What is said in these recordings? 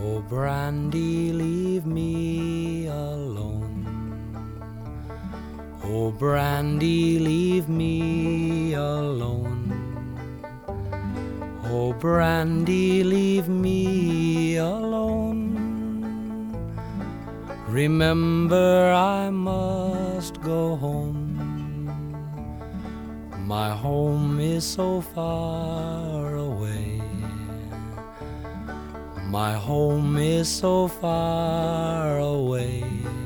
Oh, Brandy, leave me alone. Oh, Brandy, leave me alone. Oh, Brandy, leave me alone. Remember, I must go home. My home is so far away. My home is so far away.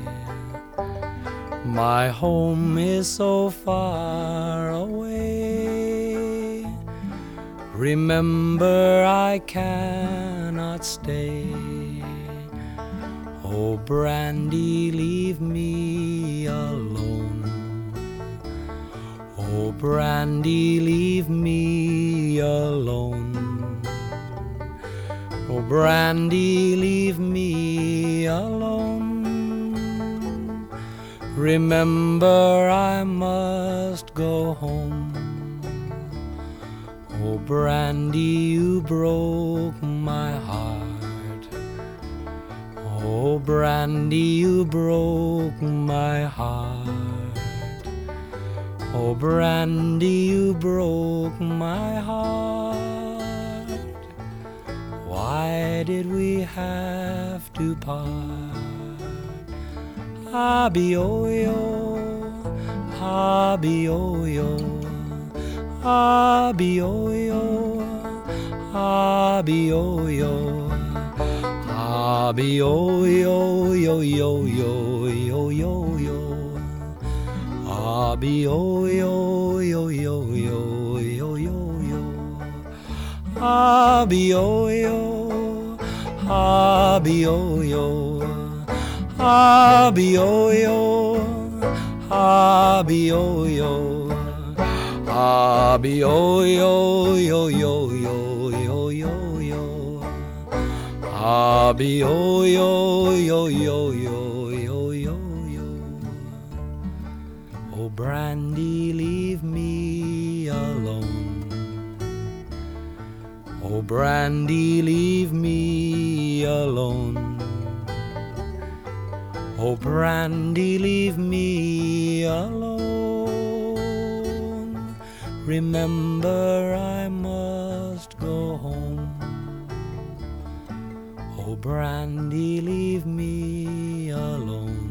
My home is so far away. Remember, I cannot stay. Oh, Brandy, leave me alone. Oh, Brandy, leave me alone. Oh, Brandy, leave me alone. Remember, I must go home. Oh, Brandy, you broke my heart. Oh, Brandy, you broke my heart. Oh, Brandy, you broke my heart. Why did we have to part? Abi-o-yo, abi-o-yo, abi-o-yo, abi-o-yo, abi-o-yo, yo-yo-yo-yo-yo-yo, abi-o-yo, yo-yo-yo-yo-yo-yo, abi-o-yo, abi-o-yo, abi-o-yo, abi-o-yo, abi-o-yo, yo-yo-yo-yo-yo-yo, abi-o-yo, yo-yo-yo-yo-yo-yo. Oh, Brandy, leave me alone. Oh, Brandy, leave me alone. Oh, Brandy, leave me alone. Remember, I must go home. Oh, Brandy, leave me alone.